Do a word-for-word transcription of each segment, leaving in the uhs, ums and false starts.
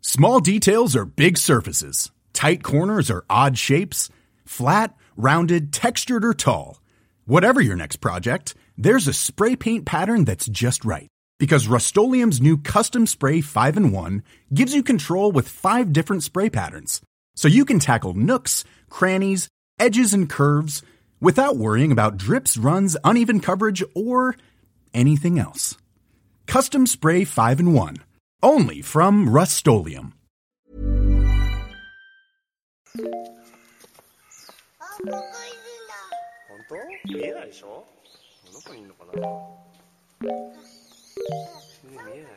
Small details are big surfaces. Tight corners are odd shapes. Flat, rounded, textured, or tall. Whatever your next project, there's a spray paint pattern that's just right. Because Rust-Oleum's new Custom Spray five in one gives you control with five different spray patterns. So you can tackle nooks, crannies, edges, and curves without worrying about drips, runs, uneven coverage, or anything else. Custom Spray five in one. Only from Rust-Oleum. 本当？見えないでしょ？どこにいるのかな？見えないよ。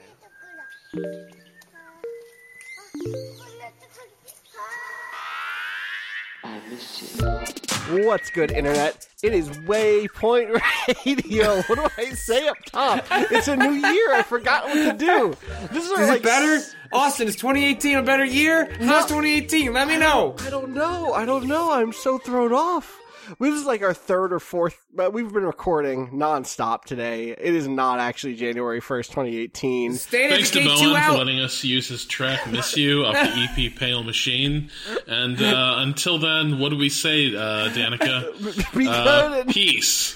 What's good, Internet? It is Waypoint Radio. What do I say up top? It's a new year. I forgot what to do. This is, is like it better? Austin, is twenty eighteen a better year? No. How's twenty eighteen? Let me know. I don't know. I don't know. I'm so thrown off. This is like our third or fourth, but we've been recording nonstop today. It is not actually January first, twenty eighteen. State Thanks to K two Bowen out. for letting us use his track "Miss You" off the E P Pale Machine. And uh, until then, what do we say, uh, Danica? Uh, peace.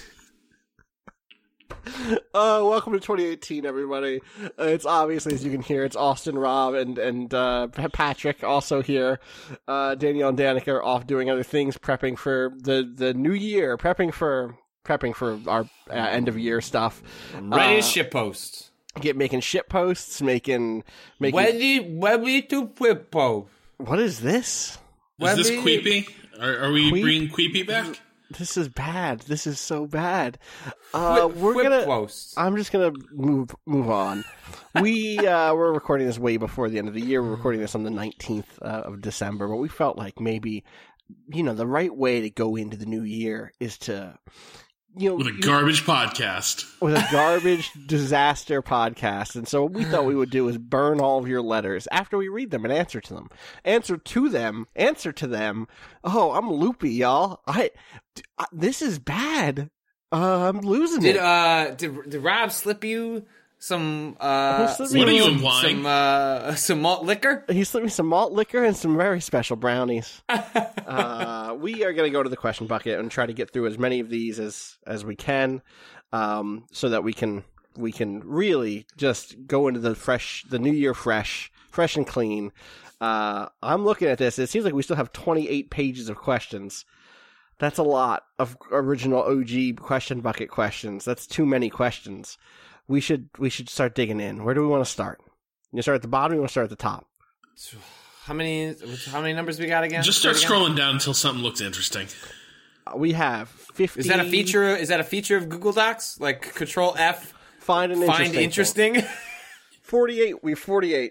Uh, welcome to twenty eighteen, everybody. Uh, it's obviously, as you can hear, it's Austin, Rob, and and uh, Patrick also here. Uh, Danielle and Danica are off doing other things, prepping for the, the new year, prepping for prepping for our uh, end of year stuff. Ready uh, to ship post. Get making shit posts, making making. Ready, ready to ship post. What is this? Is this Queepy? Are, are we Queep? bringing Queepy back? This is bad. This is so bad. Uh, Whip, we're whip gonna. posts. I'm just gonna move move on. We uh, we're recording this way before the end of the year. We're recording this on the nineteenth uh, of December, but we felt like maybe, you know, the right way to go into the new year is to, you know, With a garbage podcast. with a garbage disaster podcast. And so what we thought we would do is burn all of your letters after we read them and answer to them. Answer to them. Answer to them. Oh, I'm loopy, y'all. I, I this is bad. Uh, I'm losing Did it. uh did, did Rob slip you some uh Slip some, me What are you some, implying? some uh some malt liquor? He slipped me some malt liquor and some very special brownies. uh, we are going to go to the question bucket and try to get through as many of these as as we can, um, so that we can we can really just go into the fresh, the new year fresh, fresh and clean. Uh, I'm looking at this. It seems like we still have twenty-eight pages of questions. That's a lot of original O G question bucket questions. That's too many questions. We should we should start digging in. Where do we want to start? You start at the bottom. Or you want to start at the top? How many how many numbers we got again? Just start Again? scrolling down until something looks interesting. Uh, we have fifty. Is that a feature? Is that a feature of Google Docs? Like Control F, Find an find interesting. interesting. forty-eight. We have forty-eight.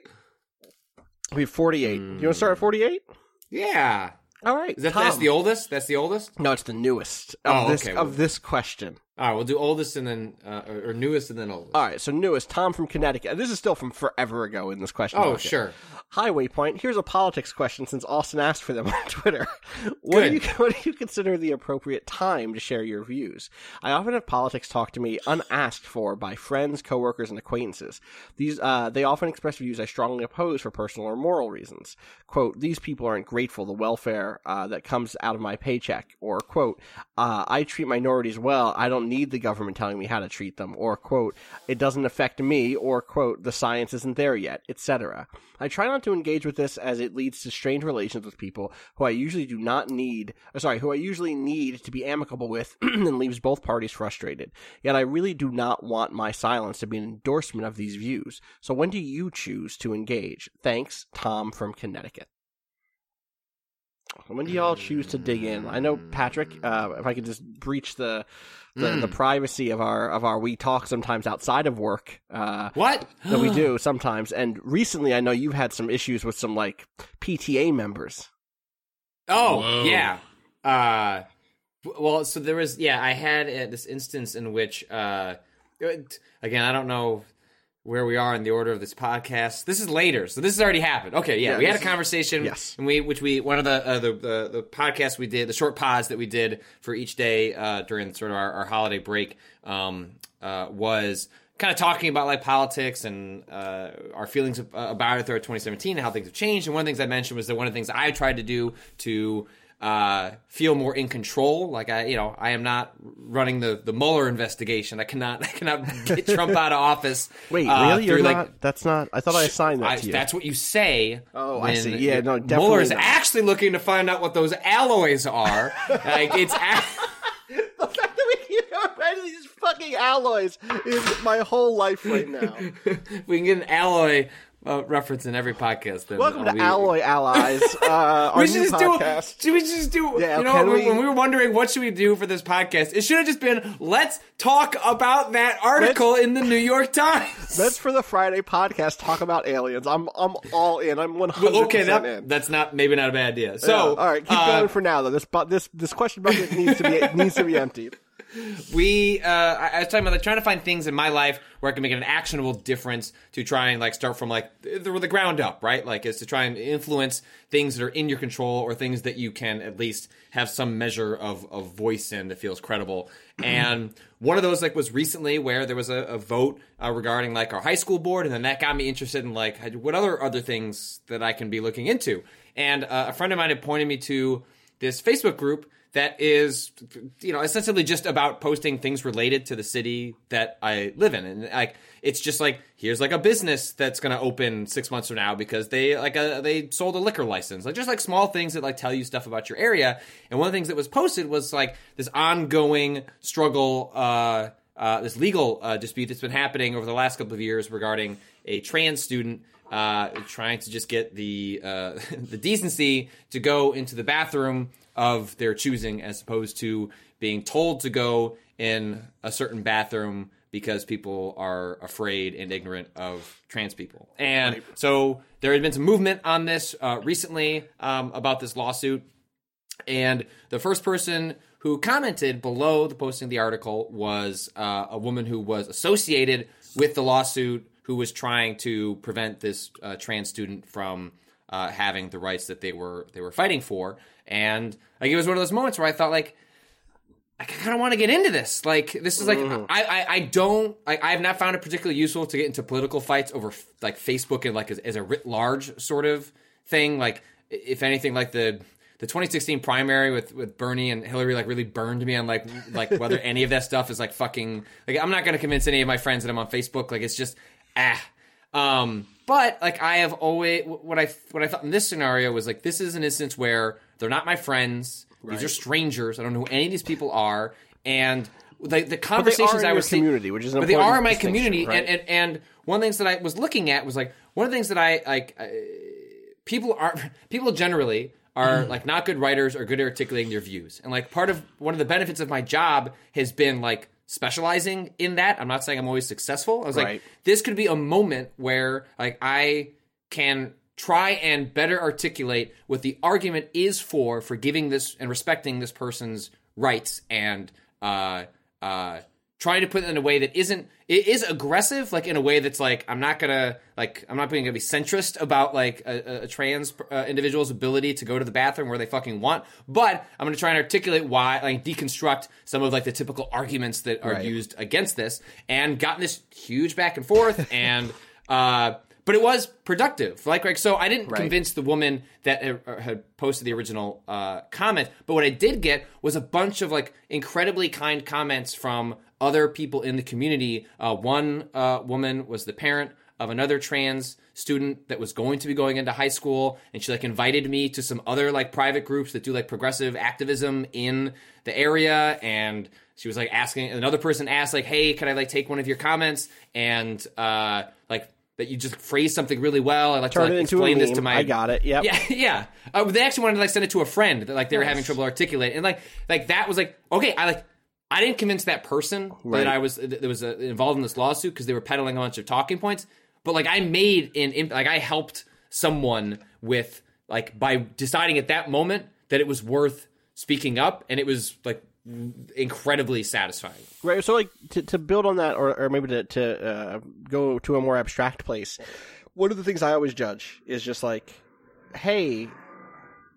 We have forty-eight. Mm. You want to start at forty-eight? Yeah. All right. Is that Tom. that's the oldest? That's the oldest. No, it's the newest of Oh, this okay. of this question. All right, we'll do oldest and then uh, or, or newest and then oldest. All right, so newest, Tom from Connecticut. This is still from forever ago in this question. Oh, bucket. sure. Hi, Waypoint. Here's a politics question since Austin asked for them on Twitter. What do, you, Good. what do you consider the appropriate time to share your views? I often have politics talked to me unasked for by friends, coworkers, and acquaintances. These uh, They often express views I strongly oppose for personal or moral reasons. Quote, these people aren't grateful the welfare uh, that comes out of my paycheck. Or, quote, uh, I treat minorities well. I don't need the government telling me how to treat them. Or, quote, it doesn't affect me. Or, quote, the science isn't there yet, et cetera. I try not to engage with this as it leads to strained relations with people who I usually do not need, or sorry, who I usually need to be amicable with and leaves both parties frustrated. Yet I really do not want my silence to be an endorsement of these views. So when do you choose to engage? Thanks, Tom from Connecticut. When do y'all choose to dig in? I know, Patrick, uh, if I could just breach the the, Mm. the privacy of our of our we talk sometimes outside of work. Uh, What? that we do sometimes. And recently, I know you've had some issues with some like P T A members. Oh, Whoa. yeah. Uh, well, so there was, yeah, I had uh, this instance in which, uh, it- again, I don't know where we are in the order of this podcast. This is later, so this has already happened. Okay, yeah, Yeah, we had a this- conversation, yes. and we, which we, one of the, uh, the, the, the podcasts we did, the short pods that we did for each day, uh, during sort of our, our holiday break, um, uh, was kind of talking about like politics and uh, our feelings about it throughout twenty seventeen and how things have changed. And one of the things I mentioned was that one of the things I tried to do to uh, feel more in control. Like I, you know, I am not running the, the Mueller investigation. I cannot, I cannot get Trump out of office. Wait, uh, really? You're like, not? That's not. I thought I assigned that I, to you. That's what you say. Oh, when I see. Yeah, no, definitely Mueller is not. actually looking to find out what those alloys are. Like it's. A- The fact that we keep going back to these fucking alloys is my whole life right now. we can get an alloy uh, reference in every podcast. Then Welcome uh, to we, Alloy Allies, uh, our We new should just podcast. do. Should we just do? Yeah, you know, can when, we- when we were wondering what should we do for this podcast, it should have just been let's talk about that article Let's- in the New York Times. Let's for the Friday podcast talk about aliens. I'm I'm all in. I'm one hundred Well, percent okay, that, in. that's not maybe not a bad idea. So, Yeah. All right, keep uh, going for now though. This bu- this this question bucket needs to be needs to be emptied. We, uh, I, I was talking about like trying to find things in my life where I can make an actionable difference to try and like start from like the, the ground up, right? Like is to try and influence things that are in your control or things that you can at least have some measure of, of voice in that feels credible. And one of those like was recently where there was a, a vote uh, regarding like our high school board, and then that got me interested in like what other other things that I can be looking into. And uh, a friend of mine had pointed me to this Facebook group that is, you know, essentially just about posting things related to the city that I live in. And like, it's just like, here's like a business that's going to open six months from now because they like a, they sold a liquor license. Like just like small things that like tell you stuff about your area. And one of the things that was posted was like this ongoing struggle, uh, uh, this legal uh, dispute that's been happening over the last couple of years regarding a trans student uh, trying to just get the uh, the decency to go into the bathroom of their choosing as opposed to being told to go in a certain bathroom because people are afraid and ignorant of trans people. And right. So there had been some movement on this uh, recently um, about this lawsuit. And the first person who commented below the posting of the article was uh, a woman who was associated with the lawsuit who was trying to prevent this uh, trans student from uh, having the rights that they were they were fighting for. And like it was one of those moments where I thought, like, I kind of want to get into this. Like, this is like, mm. I, I, I don't, I, I have not found it particularly useful to get into political fights over like Facebook and like as, as a writ large sort of thing. Like, if anything, like the the twenty sixteen primary with, with Bernie and Hillary like really burned me on like like whether any of that stuff is like fucking like I'm not gonna convince any of my friends that I'm on Facebook. Like, it's just ah. Um, but like I have always what I what I thought in this scenario was like this is an instance where they're not my friends. Right. These are strangers. I don't know who any of these people are, and the the conversations I was seeing, community, which is an but they are in my distinction, community. right? And, and and one of the things that I was looking at was like one of the things that I like. Uh, people are people generally are mm. like not good writers or good at articulating their views, and like part of one of the benefits of my job has been like specializing in that. I'm not saying I'm always successful. I was right. like, this could be a moment where like I can try and better articulate what the argument is for for giving this and respecting this person's rights and uh uh trying to put it in a way that isn't it is aggressive, like in a way that's like I'm not gonna like I'm not being gonna be centrist about like a, a trans uh, individual's ability to go to the bathroom where they fucking want, but I'm gonna try and articulate why, like deconstruct some of like the typical arguments that are right. used against this, and gotten this huge back and forth, and uh, but it was productive. Like, like so I didn't right. convince the woman that had posted the original uh, comment, but what I did get was a bunch of like incredibly kind comments from other people in the community. Uh, one uh, woman was the parent of another trans student that was going to be going into high school, and she like invited me to some other like private groups that do like progressive activism in the area, and she was like asking, another person asked like, hey, can I like take one of your comments and uh, like that you just phrase something really well. I like Turn to like, it into explain a meme. this to my. I got it. Yep. Yeah, yeah. Uh, they actually wanted to like send it to a friend that like they were nice. having trouble articulating, and like like that was like okay. I like I didn't convince that person right. that I was that was uh, involved in this lawsuit because they were peddling a bunch of talking points. But like I made an like I helped someone with like by deciding at that moment that it was worth speaking up, and it was like incredibly satisfying. Right. So like to, to build on that, or, or maybe to, to uh, go to a more abstract place, one of the things I always judge is just like, hey,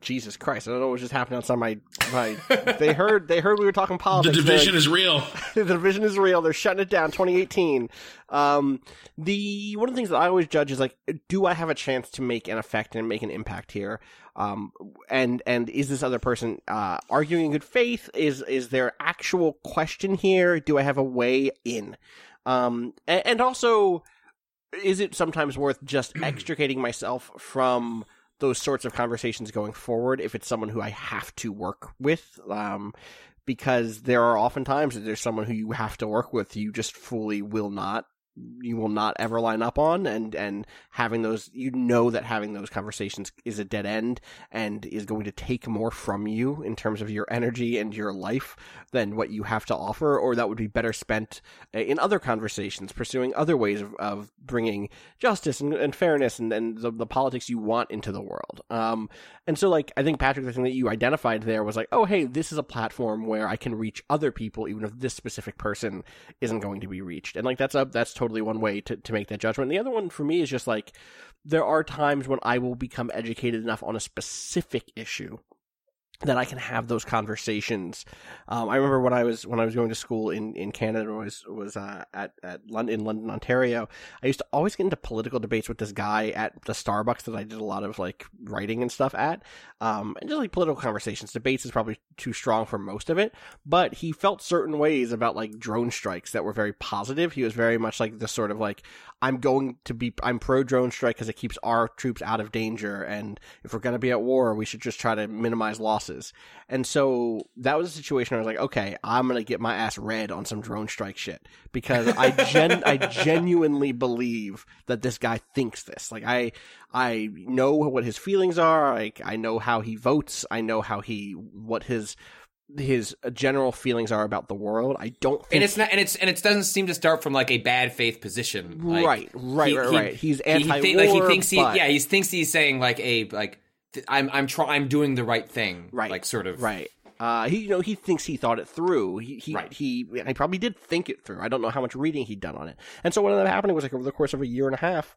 Jesus Christ! I don't know what just happened outside my my. They heard they heard we were talking The politics. division They're- is real. the division is real. They're shutting it down. twenty eighteen. Um, the one of the things that I always judge is like, do I have a chance to make an effect and make an impact here? Um, and and is this other person uh, arguing in good faith? Is is there actual question here? Do I have a way in? Um, and, and also, is it sometimes worth just extricating myself from those sorts of conversations going forward if it's someone who I have to work with? Um, because there are often times that there's someone who you have to work with, you just fully will not, you will not ever line up on, and, and having those, you know that having those conversations is a dead end and is going to take more from you in terms of your energy and your life than what you have to offer, or that would be better spent in other conversations, pursuing other ways of, of bringing justice and, and fairness and, and the, the politics you want into the world. Um, and so, like, I think, Patrick, the thing that you identified there was like, oh, hey, this is a platform where I can reach other people, even if this specific person isn't going to be reached. And, like, that's a, that's totally one way to, to make that judgment. And the other one for me is just, like, there are times when I will become educated enough on a specific issue that I can have those conversations. Um, I remember when I was when I was going to school in, in Canada, was was uh, at at London, in London, Ontario. I used to always get into political debates with this guy at the Starbucks that I did a lot of like writing and stuff at, um, and just like political conversations. Debates is probably too strong for most of it, but he felt certain ways about like drone strikes that were very positive. He was very much like this sort of like, I'm going to be, I'm pro drone strike because it keeps our troops out of danger, and if we're going to be at war, we should just try to minimize losses. And so that was a situation where I was like, okay, I'm going to get my ass read on some drone strike shit, because I gen I genuinely believe that this guy thinks this. Like, I I know what his feelings are. Like, I know how he votes. I know how he, what his his general feelings are about the world. I don't think, and it's not, and it's and it doesn't seem to start from like a bad faith position. Like, right, right, he, right, he, right. He's he, anti-war, he, like he thinks he, but... yeah, he thinks he's saying like a like I'm I'm trying I'm doing the right thing, right, like sort of right. Uh, he, you know, he thinks he thought it through. He, he, right. he, he probably did think it through. I don't know how much reading he'd done on it. And so what ended up happening was like over the course of a year and a half,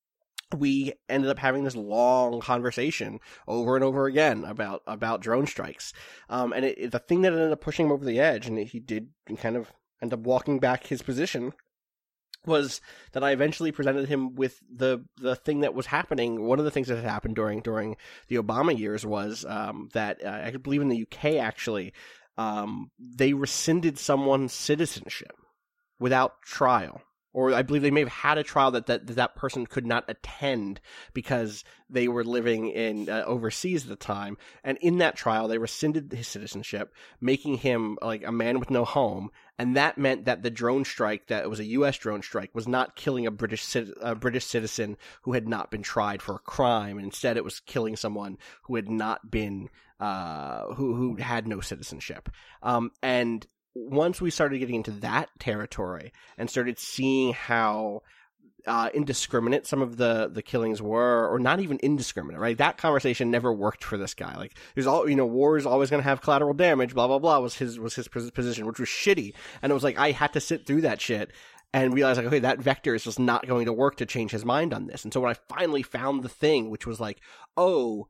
we ended up having this long conversation over and over again about, about drone strikes. Um, and it, it, the thing that ended up pushing him over the edge, and he did kind of end up walking back his position, was that I eventually presented him with the the thing that was happening. One of the things that had happened during during the Obama years was um, that uh, I believe in the U K actually um, they rescinded someone's citizenship without trial. Or I believe they may have had a trial that that, that person could not attend because they were living in uh, overseas at the time. And in that trial, they rescinded his citizenship, making him like a man with no home. And that meant that the drone strike, that it was a U S drone strike, was not killing a British a British citizen who had not been tried for a crime. And instead, it was killing someone who had not been uh, who who had no citizenship. Um, and once we started getting into that territory and started seeing how uh, indiscriminate some of the, the killings were, or not even indiscriminate, right? That conversation never worked for this guy. Like, there's all, you know, war is always going to have collateral damage, blah, blah, blah, was his, was his position, which was shitty. And it was like, I had to sit through that shit and realize, like, okay, that vector is just not going to work to change his mind on this. And so when I finally found the thing, which was like, oh,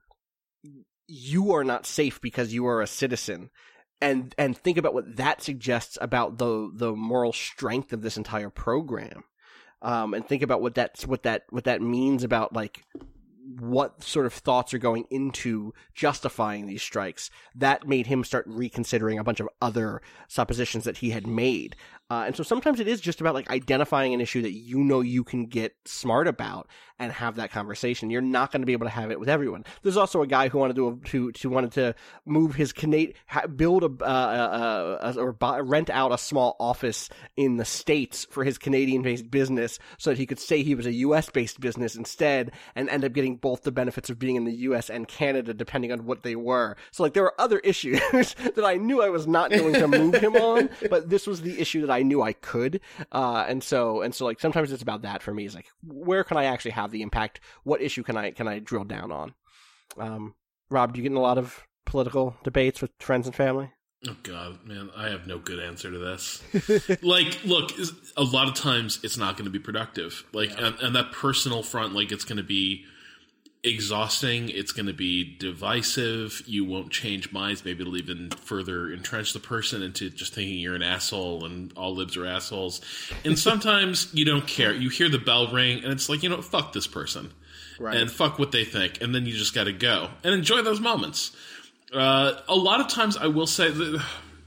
you are not safe because you are a citizen. And and think about what that suggests about the the moral strength of this entire program, um, and think about what that's what that what that means about like what sort of thoughts are going into justifying these strikes. That made him start reconsidering a bunch of other suppositions that he had made. Uh, and so sometimes it is just about like identifying an issue that you know you can get smart about and have that conversation. You're not going to be able to have it with everyone. There's also a guy who wanted to to to wanted to move his Canadian, build a, uh, a, a or buy, rent out a small office in the States for his Canadian-based business so that he could say he was a U S-based business instead, and end up getting both the benefits of being in the U S and Canada, depending on what they were. So like there were other issues that I knew I was not going to move him on, but this was the issue that I knew I could. Uh, and so and so like sometimes it's about that for me. Is like, where can I actually have the impact? What issue can I can I drill down on? Um, Rob, do you get in a lot of political debates with friends and family? Oh God, man, I have no good answer to this. Like, look, a lot of times it's not going to be productive. Like, yeah. and, and that personal front, like, it's going to be, exhausting. It's going to be divisive. You won't change minds. Maybe it'll even further entrench the person into just thinking you're an asshole and all libs are assholes. And sometimes you don't care. You hear the bell ring and it's like, you know, fuck this person. Right. And fuck what they think. And then you just got to go and enjoy those moments. Uh, a lot of times I will say that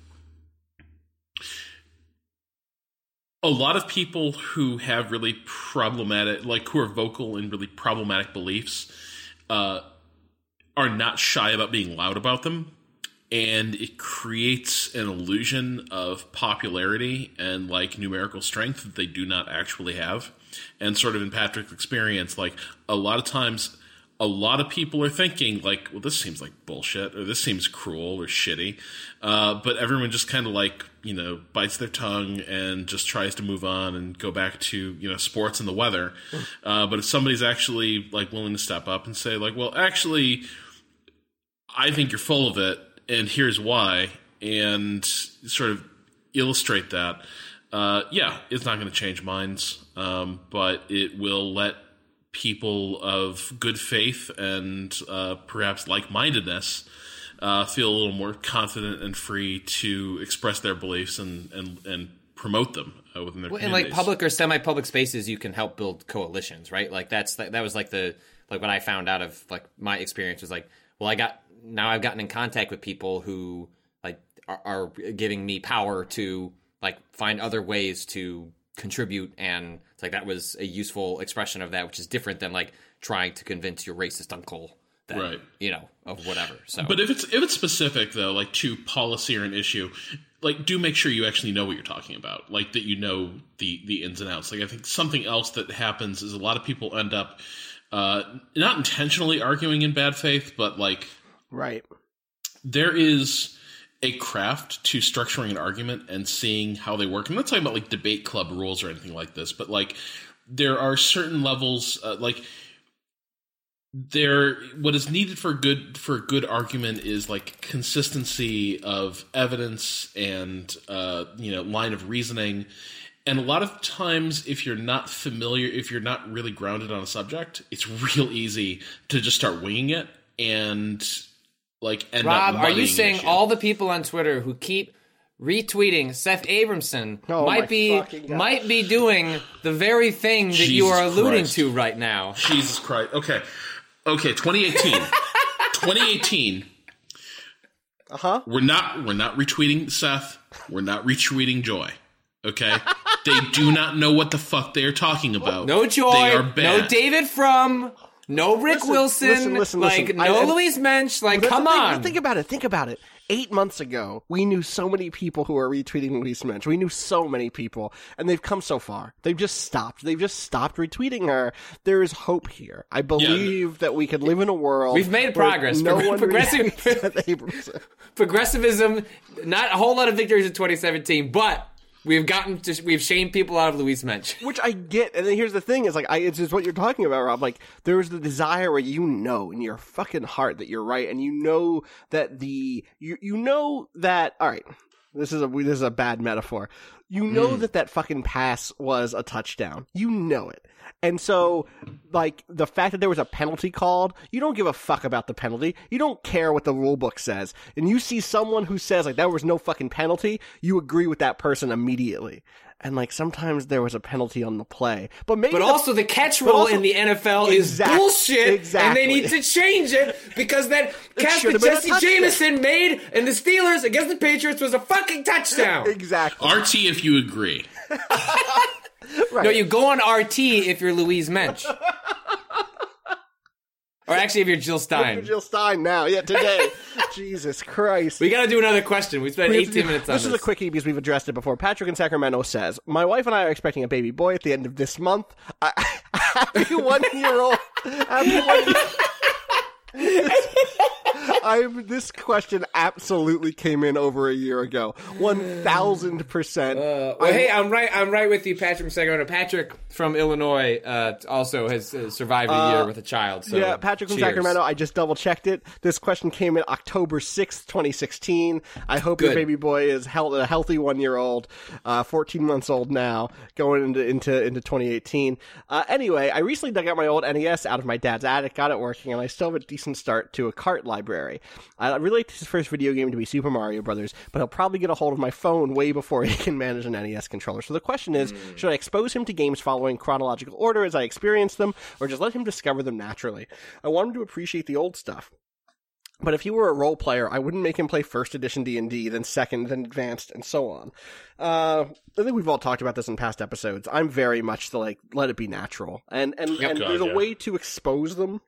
a lot of people who have really problematic, like who are vocal in really problematic beliefs, uh, are not shy about being loud about them. And it creates an illusion of popularity and like numerical strength that they do not actually have. And sort of in Patrick's experience, like a lot of times, a lot of people are thinking like, well, this seems like bullshit, or this seems cruel or shitty. Uh, but everyone just kind of like, you know, bites their tongue and just tries to move on and go back to, you know, sports and the weather. Uh, but if somebody's actually like willing to step up and say like, well, actually, I think you're full of it and here's why, and sort of illustrate that, uh, yeah, it's not going to change minds, um, but it will let people of good faith and uh, perhaps like-mindedness uh, feel a little more confident and free to express their beliefs and and, and promote them uh, within their well, communities. In like public or semi-public spaces, you can help build coalitions, right? Like that's that, that was like the like what I found out of like my experience was like, well, I got now I've gotten in contact with people who like are, are giving me power to like find other ways to contribute, and it's like that was a useful expression of that, which is different than like trying to convince your racist uncle that, right, you know, of whatever. So, but if it's if it's specific though, like to policy or an issue, like do make sure you actually know what you're talking about, like that you know the the ins and outs. Like I think something else that happens is a lot of people end up uh, not intentionally arguing in bad faith, but like right, there is a craft to structuring an argument and seeing how they work. I'm not talking about like debate club rules or anything like this, but like there are certain levels, uh, like there, what is needed for good, for a good argument is like consistency of evidence and, uh, you know, line of reasoning. And a lot of times if you're not familiar, if you're not really grounded on a subject, it's real easy to just start winging it and like end Rob, up are you saying issue. all the people on Twitter who keep retweeting Seth Abramson oh, might be might be doing the very thing that Jesus you are alluding Christ. to right now? Jesus Christ. Okay. Okay, twenty eighteen. twenty eighteen. Uh-huh. We're not we're not retweeting Seth. We're not retweeting Joy. Okay? They do not know what the fuck they are talking about. No Joy. They are bad. No David Frum. No Rick Listen, Wilson, listen, listen, like listen. no I- I- Louise Mensch, like That's come the thing. on. Think about it. Think about it. Eight months ago, we knew so many people who were retweeting Louise Mensch. We knew so many people, and they've come so far. They've just stopped. They've just stopped retweeting her. There is hope here. I believe yeah. that we could live in a world. We've made progress. No Pro- one progressive retweets progressivism, not a whole lot of victories in twenty seventeen, but we've gotten to, we've shamed people out of Louise Mensch. Which I get, and then here's the thing: is like, I, it's just what you're talking about, Rob. Like, there's the desire where you know in your fucking heart that you're right, and you know that the you you know that. All right, this is a this is a bad metaphor. You know mm. that that fucking pass was a touchdown. You know it. And so, like, the fact that there was a penalty called, you don't give a fuck about the penalty. You don't care what the rule book says. And you see someone who says, like, there was no fucking penalty, you agree with that person immediately. And, like, sometimes there was a penalty on the play. But maybe But the, also the catch rule also, in the N F L exact, is bullshit, exactly. and they need to change it because that catch that should've been a Jesse touchdown. Jameson made and the Steelers against the Patriots was a fucking touchdown. Exactly. R T if you agree. Right. No, you go on R T if you're Louise Mensch. Or actually, if you're Jill Stein. Jill Stein now. Yeah, today. Jesus Christ. We got to do another question. We spent We have to eighteen do- minutes on this. this. This is a quickie because we've addressed it before. Patrick in Sacramento says, my wife and I are expecting a baby boy at the end of this month. I, happy one year old. Happy one year I'm. This question absolutely came in over a year ago. One thousand percent. Uh, well, hey, I'm right. I'm right with you, Patrick from Sacramento. Patrick from Illinois uh, also has uh, survived a year Uh, with a child. So yeah, Patrick from cheers. Sacramento. I just double checked it. This question came in October sixth, twenty sixteen. I hope your Good. baby boy is hel- a healthy one year old, uh, fourteen months old now, going into into into twenty eighteen. Uh, anyway, I recently dug out my old N E S out of my dad's attic, got it working, and I still have a decent start to a cart library. I really like his first video game to be Super Mario Brothers, but he'll probably get a hold of my phone way before he can manage an N E S controller. So the question is, mm. should I expose him to games following chronological order as I experience them, or just let him discover them naturally? I want him to appreciate the old stuff. But if he were a role player, I wouldn't make him play first edition D and D, then second, then advanced, and so on. Uh, I think we've all talked about this in past episodes. I'm very much the, like, let it be natural. And, and, Yep, and God, there's a yeah. way to expose them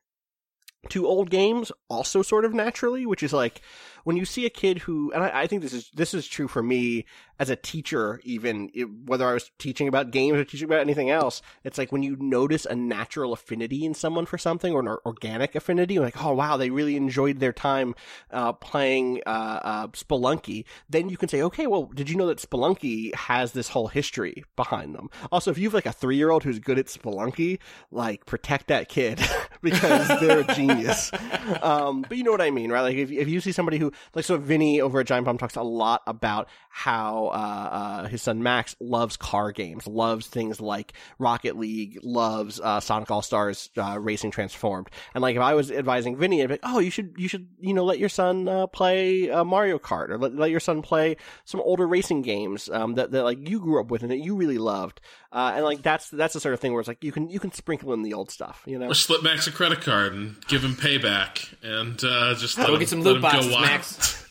to old games also sort of naturally, which is like, when you see a kid who, and I, I think this is this is true for me as a teacher, even it, whether I was teaching about games or teaching about anything else, it's like when you notice a natural affinity in someone for something, or an organic affinity, you're like, oh wow, they really enjoyed their time uh, playing uh, uh, Spelunky. Then you can say, okay, well, did you know that Spelunky has this whole history behind them? Also, if you have like a three-year-old who's good at Spelunky, like protect that kid because they're a genius. Um, but you know what I mean, right? Like if if you see somebody who, like, so Vinny over at Giant Bomb talks a lot about how uh, uh, his son Max loves car games, loves things like Rocket League, loves uh, Sonic All-Stars uh, Racing Transformed. And like if I was advising Vinny, I'd be like, oh, you should, you should, you know, let your son uh, play uh, Mario Kart, or let, let your son play some older racing games um, that, that like you grew up with and that you really loved. Uh, and like that's that's the sort of thing where it's like you can you can sprinkle in the old stuff, you know. Or slip Max a credit card and give him payback, and uh, just let Go him, get some let loot him go boxes, wild. Max.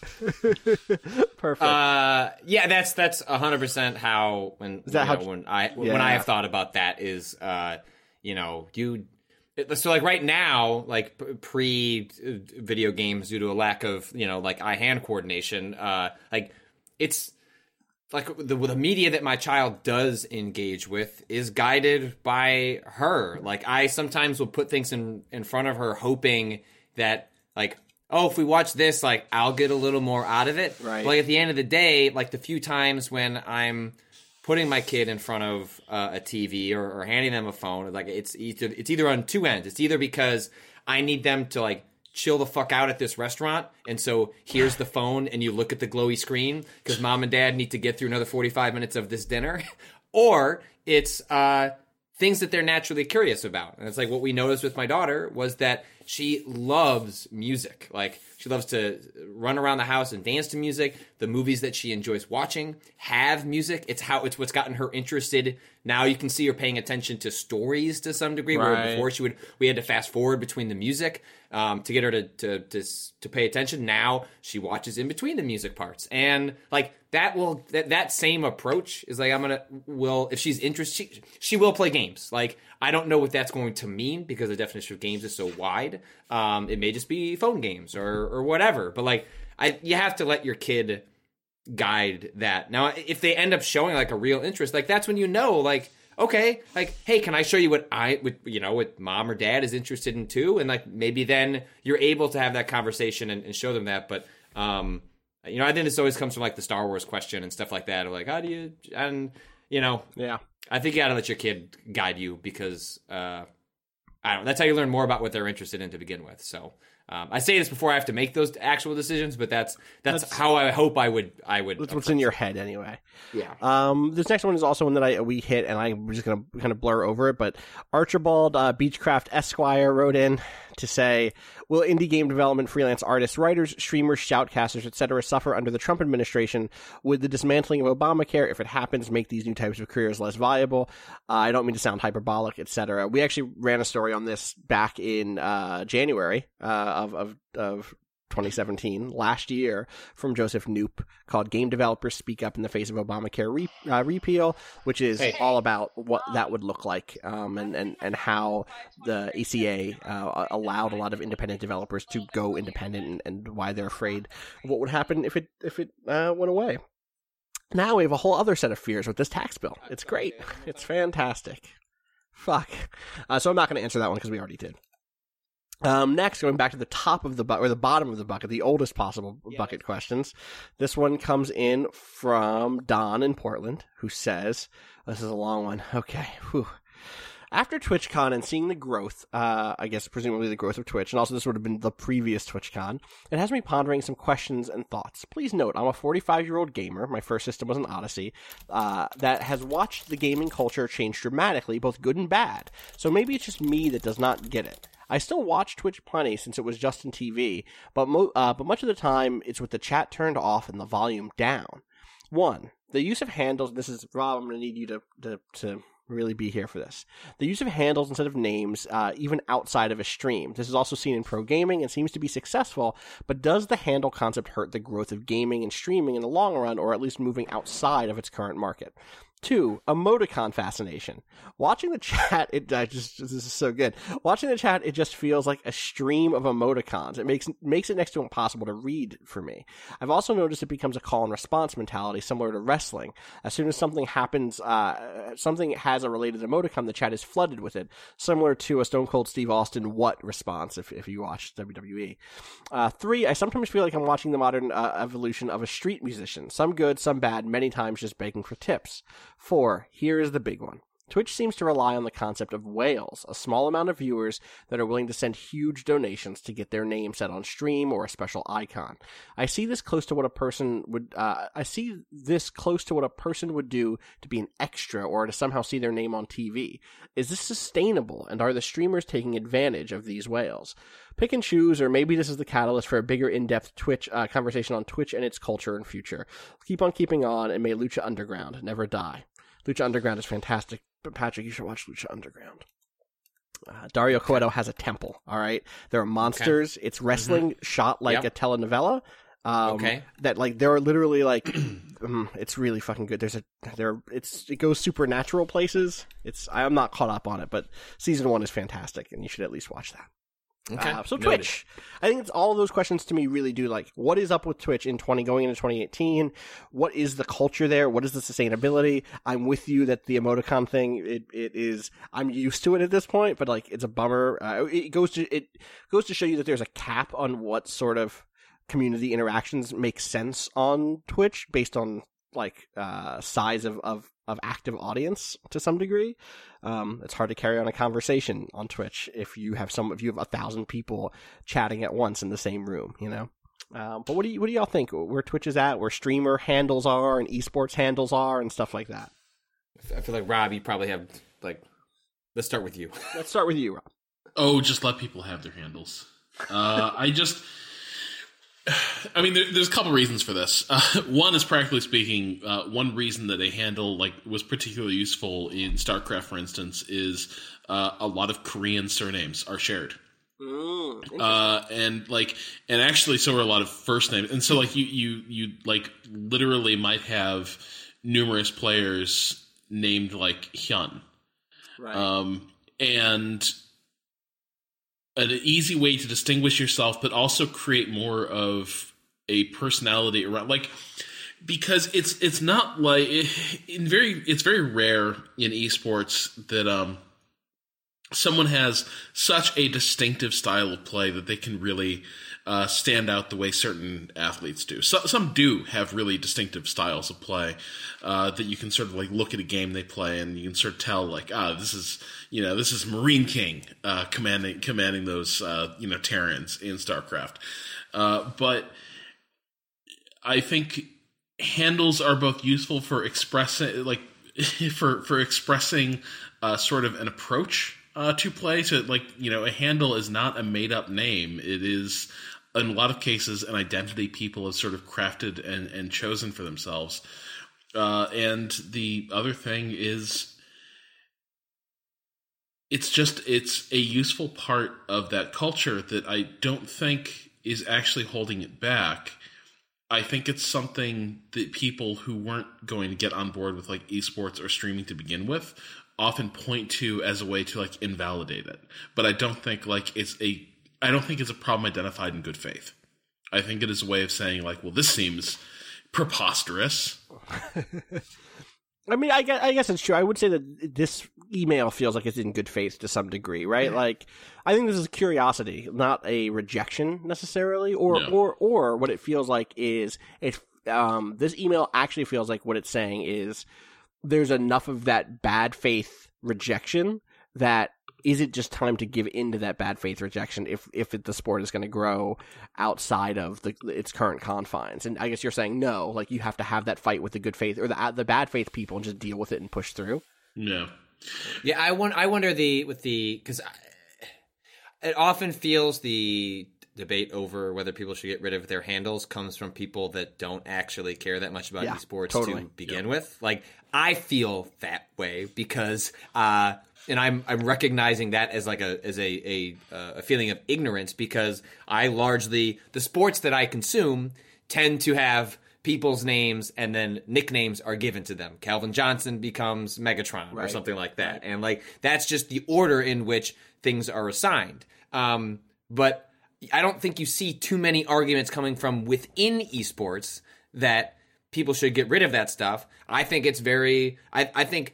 Perfect. Uh, yeah, that's that's a hundred percent how when Is that you how- know, when I Yeah. when I have thought about that is uh you know you so like right now like pre video games due to a lack of you know like eye hand coordination uh like it's like the the media that my child does engage with is guided by her. Like I sometimes will put things in in front of her hoping that like, oh, if we watch this, like, I'll get a little more out of it. Right. But, like, at the end of the day, like, the few times when I'm putting my kid in front of uh, a T V or, or handing them a phone, like, it's either, it's either on two ends. It's either because I need them to, like, chill the fuck out at this restaurant, and so here's the phone, and you look at the glowy screen because mom and dad need to get through another forty-five minutes of this dinner. Or it's uh, things that they're naturally curious about. And it's like what we noticed with my daughter was that she loves music. Like, she loves to run around the house and dance to music. The movies that she enjoys watching have music. It's how it's what's gotten her interested. Now you can see her paying attention to stories to some degree. Right. Where before she would, we had to fast forward between the music um, to get her to, to to to pay attention. Now she watches in between the music parts, and like that will that that same approach is like I'm gonna will if she's interested, she, she will play games. Like, I don't know what that's going to mean because the definition of games is so wide. Um, it may just be phone games or or whatever. But like, I you have to let your kid guide that. Now, if they end up showing like a real interest, like that's when you know, like, okay, like, hey, can I show you what I what you know what mom or dad is interested in too? And like maybe then you're able to have that conversation and, and show them that. But um, you know, I think this always comes from like the Star Wars question and stuff like that. Of like, how do you and you know, yeah. I think you gotta let your kid guide you because uh, I don't. That's how you learn more about what they're interested in to begin with. So um, I say this before I have to make those actual decisions, but that's that's, That's- how I hope I would I would. That's what's in your head anyway. Yeah. Um, this next one is also one that I we hit, and I'm just gonna kind of blur over it. But Archibald uh, Beechcraft Esquire wrote in to say, "Will indie game development freelance artists, writers, streamers, shoutcasters, et cetera, suffer under the Trump administration? Would the dismantling of Obamacare, if it happens, make these new types of careers less viable? Uh, I don't mean to sound hyperbolic, et cetera" We actually ran a story on this back in uh, January uh, of of of. twenty seventeen, last year, from Joseph Knoop, called Game Developers Speak Up in the Face of Obamacare Re- uh, Repeal, which is Hey. all about what that would look like um, and, and, and how the A C A uh, allowed a lot of independent developers to go independent and, and why they're afraid of what would happen if it if it uh, went away. Now we have a whole other set of fears with this tax bill. It's great. It's fantastic. Fuck. Uh, so I'm not going to answer that one because we already did. Um, next, going back to the top of the bucket, or the bottom of the bucket, the oldest possible Yeah. bucket questions. This one comes in from Don in Portland, who says, this is a long one. Okay. Whew. After TwitchCon and seeing the growth, uh, I guess presumably the growth of Twitch, and also this would have been the previous TwitchCon, it has me pondering some questions and thoughts. Please note, I'm a forty-five-year-old gamer, my first system was an Odyssey, uh, that has watched the gaming culture change dramatically, both good and bad. So maybe it's just me that does not get it. I still watch Twitch plenty since it was just in T V, but mo- uh, but much of the time it's with the chat turned off and the volume down. One, the use of handles, this is, Rob, I'm going to need you to, to, to really be here for this. The use of handles instead of names, uh, even outside of a stream. This is also seen in pro gaming and seems to be successful, but does the handle concept hurt the growth of gaming and streaming in the long run, or at least moving outside of its current market? Two, emoticon fascination. Watching the chat, it I just this is so good. Watching the chat, it just feels like a stream of emoticons. It makes makes it next to impossible to read for me. I've also noticed it becomes a call and response mentality similar to wrestling. As soon as something happens, uh, something has a related emoticon, the chat is flooded with it, similar to a Stone Cold Steve Austin "what" response if if you watch W W E. Uh, three, I sometimes feel like I'm watching the modern uh, evolution of a street musician. Some good, some bad, many times just begging for tips. Four, here is the big one. Twitch seems to rely on the concept of whales, a small amount of viewers that are willing to send huge donations to get their name set on stream or a special icon. I see this close to what a person would, uh, I see this close to what a person would do to be an extra or to somehow see their name on T V. Is this sustainable, and are the streamers taking advantage of these whales? Pick and choose, or maybe this is the catalyst for a bigger in-depth Twitch uh, conversation on Twitch and its culture and future. Keep on keeping on, and may Lucha Underground never die. Lucha Underground is fantastic, but Patrick, you should watch Lucha Underground. Uh, Dario Cueto has a temple, all right? There are monsters. Okay. It's wrestling mm-hmm. shot like yep. a telenovela. Um, okay. That, like, there are literally, like, um, it's really fucking good. There's a, there, it's, it goes supernatural places. It's, I'm not caught up on it, but season one is fantastic, and you should at least watch that. Okay. Uh, so Twitch, Noted. I think it's all of those questions to me really do like, what is up with Twitch in twenty going into twenty eighteen? What is the culture there? What is the sustainability? I'm with you that the emoticon thing, it it is, I'm used to it at this point, but like, it's a bummer. Uh, it goes to, it goes to show you that there's a cap on what sort of community interactions make sense on Twitch based on like, uh, size of, of, of active audience to some degree. Um, it's hard to carry on a conversation on Twitch if you have some, if you have a thousand people chatting at once in the same room, you know? Um, but what do you, what do y'all think where Twitch is at, where streamer handles are and esports handles are and stuff like that? I feel like Rob, you probably have like, let's start with you. Let's start with you, Rob. Oh, just let people have their handles. Uh, I just, I mean, there, there's a couple reasons for this. Uh, one is, practically speaking, uh, one reason that a handle like was particularly useful in StarCraft, for instance, is uh, a lot of Korean surnames are shared. Mm, uh, and like, and actually, so are a lot of first names. And so, like, you, you, you, like, literally might have numerous players named like Hyun, right? Um, and an easy way to distinguish yourself, but also create more of a personality around, like, because it's it's not like in very it's very rare in esports that um someone has such a distinctive style of play that they can really uh, stand out the way certain athletes do. So, some do have really distinctive styles of play uh, that you can sort of like look at a game they play and you can sort of tell like, ah, this is, you know, this is Marine King uh, commanding commanding those uh, you know Terrans in StarCraft. Uh, but I think handles are both useful for expressing like for for expressing uh, sort of an approach Uh, to play. So, like, you know, a handle is not a made-up name. It is, in a lot of cases, an identity people have sort of crafted and, and chosen for themselves. Uh, and the other thing is, it's just, it's a useful part of that culture that I don't think is actually holding it back. I think it's something that people who weren't going to get on board with, like, esports or streaming to begin with often point to as a way to like invalidate it. But I don't think like it's a I don't think it's a problem identified in good faith. I think it is a way of saying like, well, this seems preposterous. I mean, I guess, I guess it's true. I would say that this email feels like it's in good faith to some degree, right? Like, I think this is curiosity, not a rejection necessarily, or No. or or what it feels like is it. Um, this email actually feels like what it's saying is there's enough of that bad faith rejection that is it just time to give into that bad faith rejection if if it, the sport is going to grow outside of the its current confines? And I guess you're saying no, like you have to have that fight with the good faith or the the bad faith people and just deal with it and push through. No. Yeah, I want. I wonder the with the because it often feels the debate over whether people should get rid of their handles comes from people that don't actually care that much about Yeah, esports totally. to begin with. Like I feel that way because, uh, and I'm I'm recognizing that as like a as a a, uh, a feeling of ignorance because I largely the sports that I consume tend to have people's names and then nicknames are given to them. Calvin Johnson becomes Megatron or Right. something like that, and like that's just the order in which things are assigned. Um, but I don't think you see too many arguments coming from within esports that people should get rid of that stuff. I think it's very, I, I think,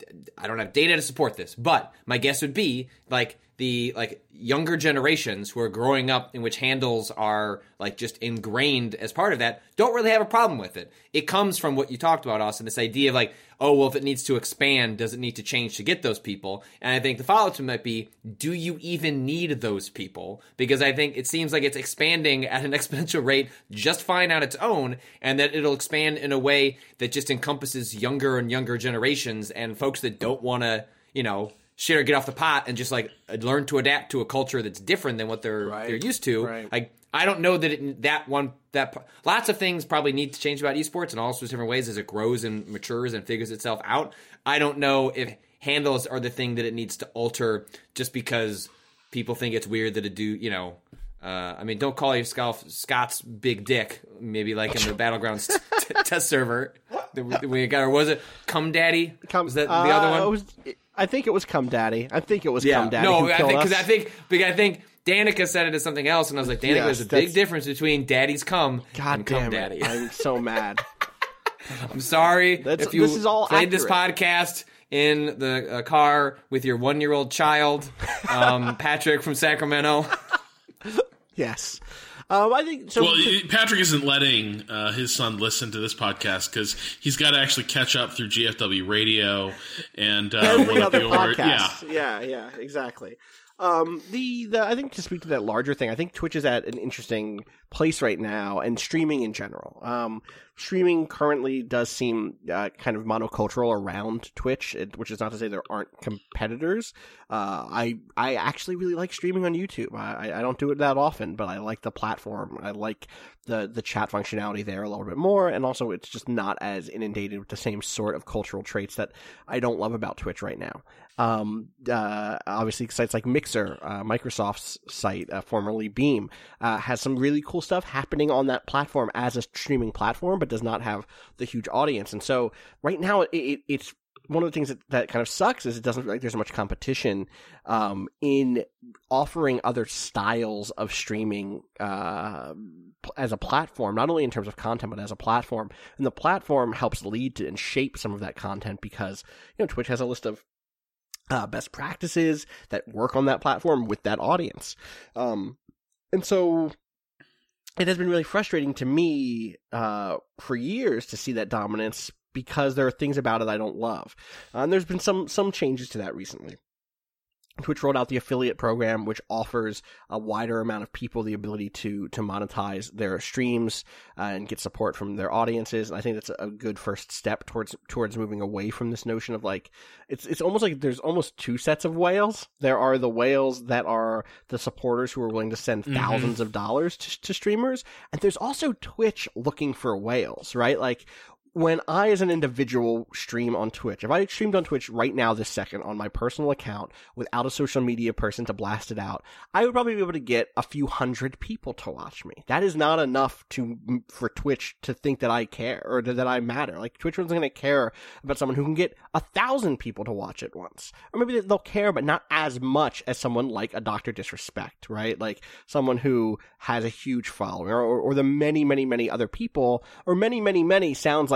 I don't have data to support this, but my guess would be like the like younger generations who are growing up in which handles are like just ingrained as part of that don't really have a problem with it. It comes from what you talked about, Austin, this idea of like, oh, well, if it needs to expand, does it need to change to get those people? And I think the follow-up to might be, do you even need those people? Because I think it seems like it's expanding at an exponential rate just fine on its own, and that it'll expand in a way that just encompasses younger and younger generations and folks that don't want to, you know, shit or get off the pot and just like learn to adapt to a culture that's different than what they're Right. they're used to. Right. Like I don't know that it, that one that lots of things probably need to change about esports in all sorts of different ways as it grows and matures and figures itself out. I don't know if handles are the thing that it needs to alter just because people think it's weird that it do, you know, uh, I mean, don't call yourself Scott's big dick, maybe like in the Battlegrounds t- test server. We got, or was it Cum Daddy? Come, was that the uh, other one? it was, I think it was Cum Daddy. I think it was Yeah, Cum Daddy. no, who I killed think because us. I think because I think Danica said it as something else, and I was like, Danica, Yes, there's a that's- big difference between Daddy's cum God and Cum damn Daddy. it! I'm so mad. I'm sorry That's- if you this is all played this accurate. podcast in the uh, car with your one-year-old child, um, Patrick from Sacramento. Yes, um, I think so. Well, Patrick isn't letting uh, his son listen to this podcast because he's got to actually catch up through G F W radio and uh, every one of other the older. Yeah, podcast. Yeah, yeah, exactly. Um, the, the I think to speak to that larger thing, I think Twitch is at an interesting place right now, and streaming in general. Um, streaming currently does seem uh, kind of monocultural around Twitch, it, which is not to say there aren't competitors. Uh, I I actually really like streaming on YouTube. I, I don't do it that often, but I like the platform. I like the the chat functionality there a little bit more, and also it's just not as inundated with the same sort of cultural traits that I don't love about Twitch right now. Um, uh, obviously sites like Mixer, uh, Microsoft's site, uh, formerly Beam, uh, has some really cool stuff happening on that platform as a streaming platform, but does not have the huge audience. And so right now it, it, it's one of the things that, that kind of sucks is it doesn't feel like there's much competition, um, in offering other styles of streaming, uh, as a platform, not only in terms of content, but as a platform. And the platform helps lead to and shape some of that content because, you know, Twitch has a list of Uh, best practices that work on that platform with that audience. Um, and so it has been really frustrating to me uh, for years to see that dominance because there are things about it I don't love. Uh, and there's been some some changes to that recently. Twitch rolled out the affiliate program, which offers a wider amount of people the ability to to monetize their streams uh, and get support from their audiences. And I think that's a good first step towards towards moving away from this notion of like it's it's almost like there's almost two sets of whales. There are the whales that are the supporters who are willing to send thousands mm-hmm. of dollars to, to streamers, and there's also Twitch looking for whales, right? Like, when I, as an individual, stream on Twitch, if I streamed on Twitch right now this second on my personal account without a social media person to blast it out, I would probably be able to get a few hundred people to watch me. That is not enough to for Twitch to think that I care or that I matter. Like, Twitch wasn't going to care about someone who can get a thousand people to watch at once. Or maybe they'll care, but not as much as someone like a Doctor Disrespect, right? Like, someone who has a huge following, or, or, or the many, many, many other people, or many, many, many sounds like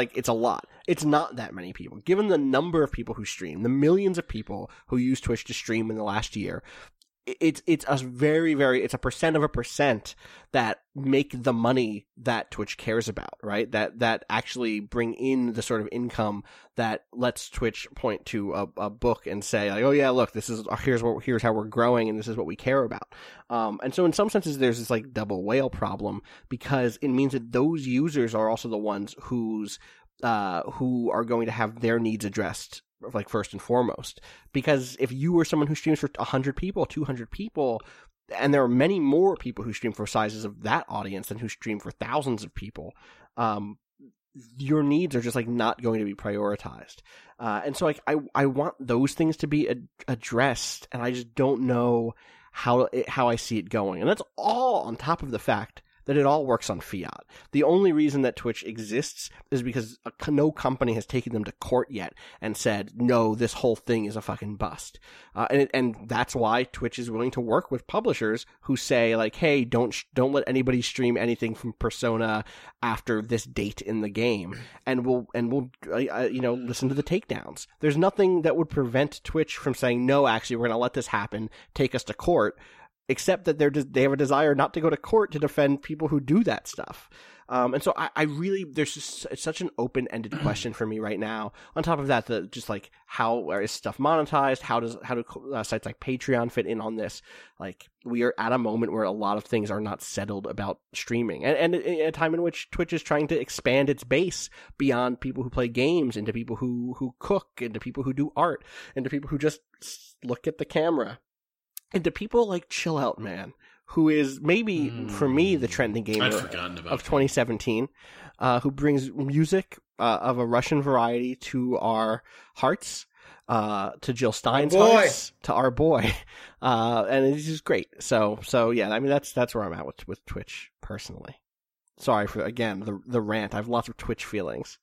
like it's a lot. It's not that many people. Given the number of people who stream, the millions of people who use Twitch to stream in the last year, it's it's a very, very, it's a percent of a percent that make the money that Twitch cares about, right? That that actually bring in the sort of income that lets Twitch point to a, a book and say, like, oh yeah, look, this is, here's what, here's how we're growing and this is what we care about. Um, and so in some senses, there's this like double whale problem because it means that those users are also the ones who's, uh, who are going to have their needs addressed, like first and foremost, because if you were someone who streams for one hundred people, two hundred people, and there are many more people who stream for sizes of that audience than who stream for thousands of people, um, your needs are just like not going to be prioritized. Uh, and so like I, I want those things to be ad- addressed, and I just don't know how it, how I see it going. And that's all on top of the fact that it all works on fiat. The only reason that Twitch exists is because a, no company has taken them to court yet and said, no, this whole thing is a fucking bust. Uh, and it, and that's why Twitch is willing to work with publishers who say, like, hey, don't sh- don't let anybody stream anything from Persona after this date in the game, and we'll and we'll uh, you know listen to the takedowns. There's nothing that would prevent Twitch from saying, no, actually, we're going to let this happen, take us to court. Except that they're just, they have a desire not to go to court to defend people who do that stuff. Um, and so I, I really, there's just, it's such an open-ended question for me right now. On top of that, the just like, how is stuff monetized? How does, how do uh, sites like Patreon fit in on this? Like, we are at a moment where a lot of things are not settled about streaming. And, and in a time in which Twitch is trying to expand its base beyond people who play games into people who, who cook, into people who do art, into people who just look at the camera. And to people like Chill Out Man, who is maybe, mm. for me, the trending gamer of twenty seventeen, uh, who brings music uh, of a Russian variety to our hearts, uh, to Jill Stein's hearts, to our boy. Uh, and it's just great. So, so yeah, I mean, that's that's where I'm at with, with Twitch, personally. Sorry for, again, the the rant. I have lots of Twitch feelings.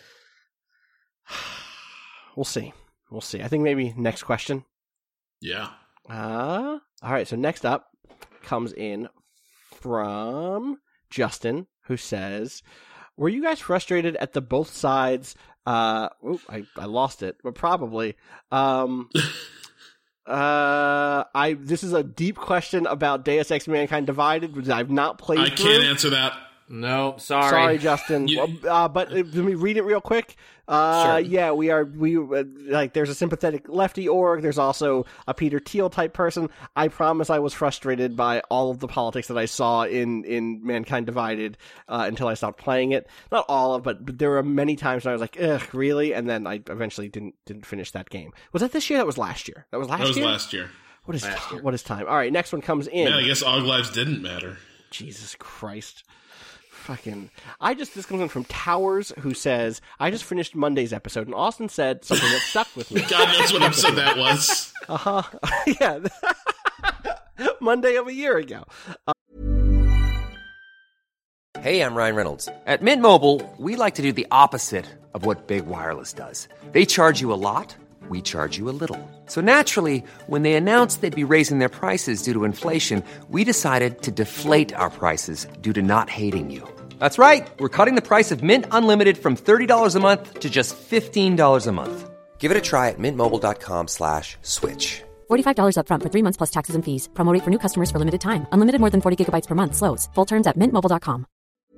We'll see. We'll see. I think maybe next question. Yeah. Uh, all right, so next up comes in from Justin, who says, were you guys frustrated at the both sides? Uh, ooh, I, I lost it, but probably. Um, uh, I this is a deep question about Deus Ex Mankind Divided, which I've not played I through. can't answer that. No, sorry. Sorry, Justin. You... Uh, but uh, let me read it real quick. Uh, sure. Yeah, we are, we, uh, like, there's a sympathetic lefty org. There's also a Peter Thiel type person. I promise I was frustrated by all of the politics that I saw in, in Mankind Divided, uh, until I stopped playing it. Not all of, but, but there were many times when I was like, ugh, really? And then I eventually didn't, didn't finish that game. Was that this year? That was last year. That was last year? That was last year. What is, t- what is time? All right, next one comes in. Man, I guess Og Lives didn't matter. Jesus Christ. Fucking, I just, this comes in from Towers, who says, I just finished Monday's episode, and Austin said something that stuck with me. God knows what episode that was. Uh-huh. Yeah. Monday of a year ago. Uh- Hey, I'm Ryan Reynolds. At Mint Mobile, we like to do the opposite of what Big Wireless does. They charge you a lot, we charge you a little. So naturally, when they announced they'd be raising their prices due to inflation, we decided to deflate our prices due to not hating you. That's right. We're cutting the price of Mint Unlimited from thirty dollars a month to just fifteen dollars a month. Give it a try at mintmobile.com slash switch. forty-five dollars up front for three months plus taxes and fees. Promo rate for new customers for limited time. Unlimited more than forty gigabytes per month. Slows full terms at mint mobile dot com.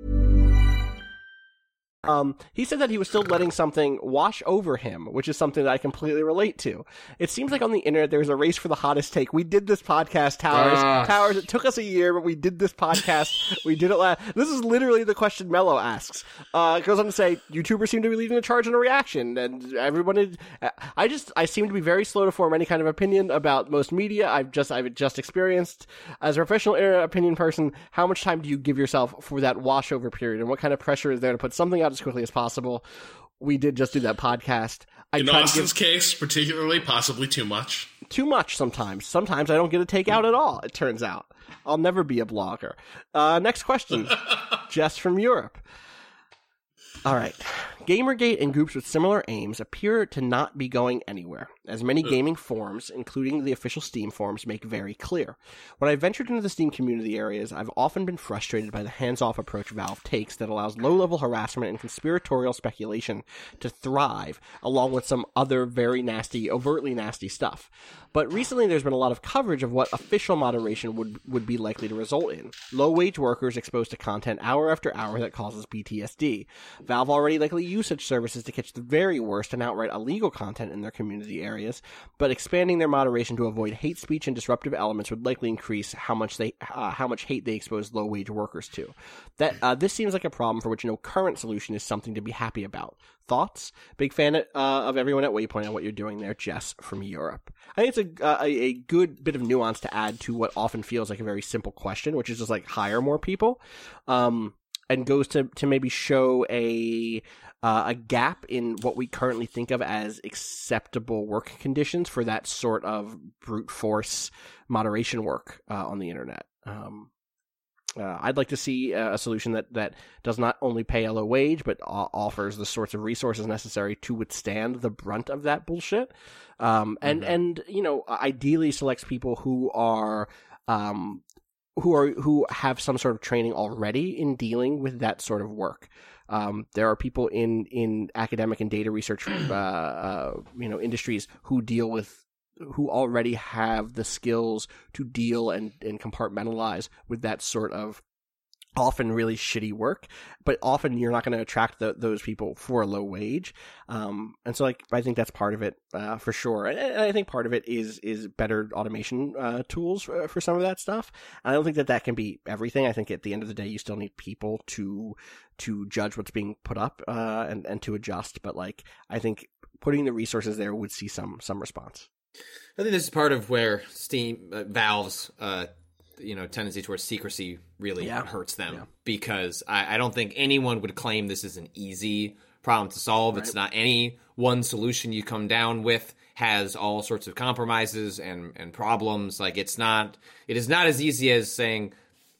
Um, he said that he was still letting something wash over him, which is something that I completely relate to. It seems like on the internet there's a race for the hottest take. We did this podcast, Towers. Gosh. Towers, it took us a year, but we did this podcast. We did it last. This is literally the question Mello asks. Uh, it goes on to say, YouTubers seem to be leading the charge in a reaction, and everyone is, I just, I seem to be very slow to form any kind of opinion about most media. I've just, I've just experienced, as a professional opinion person, how much time do you give yourself for that washover period, and what kind of pressure is there to put something out as quickly as possible? We did just do that podcast. I In Austin's give... case, particularly, possibly too much. Too much sometimes. Sometimes I don't get a take out at all, it turns out. I'll never be a blogger. Uh, next question. Jess from Europe. All right. Gamergate and groups with similar aims appear to not be going anywhere, as many gaming forums, including the official Steam forums, make very clear. When I ventured into the Steam community areas, I've often been frustrated by the hands-off approach Valve takes that allows low-level harassment and conspiratorial speculation to thrive, along with some other very nasty, overtly nasty stuff. But recently there's been a lot of coverage of what official moderation would, would be likely to result in. Low-wage workers exposed to content hour after hour that causes P T S D. Valve already likely use such services to catch the very worst and outright illegal content in their community areas, but expanding their moderation to avoid hate speech and disruptive elements would likely increase how much they uh, how much hate they expose low-wage workers to. That uh, this seems like a problem for which no current solution is something to be happy about. Thoughts? Big fan uh, of everyone at Waypoint and what you're doing there, Jess from Europe. I think it's a, uh, a a good bit of nuance to add to what often feels like a very simple question, which is just like hire more people, um, and goes to to maybe show a uh, a gap in what we currently think of as acceptable work conditions for that sort of brute force moderation work uh, on the internet. Um, Uh, I'd like to see uh, a solution that, that does not only pay a low wage, but uh, offers the sorts of resources necessary to withstand the brunt of that bullshit. Um, and, mm-hmm. and, you know, ideally selects people who are, um, who are, who have some sort of training already in dealing with that sort of work. Um, there are people in, in academic and data research, uh, uh, you know, industries who deal with who already have the skills to deal and, and compartmentalize with that sort of often really shitty work, but often you're not going to attract the, those people for a low wage. Um, and so like, I think that's part of it, uh, for sure. And, and I think part of it is, is better automation, uh, tools for, for some of that stuff. And I don't think that that can be everything. I think at the end of the day, you still need people to, to judge what's being put up, uh, and, and to adjust. But like, I think putting the resources there would see some, some response. I think this is part of where Steam, uh, Valve's, uh, you know, tendency towards secrecy really yeah. hurts them yeah. because I, I don't think anyone would claim this is an easy problem to solve. Right. It's not any one solution you come down with has all sorts of compromises and, and problems. Like it's not, it is not as easy as saying,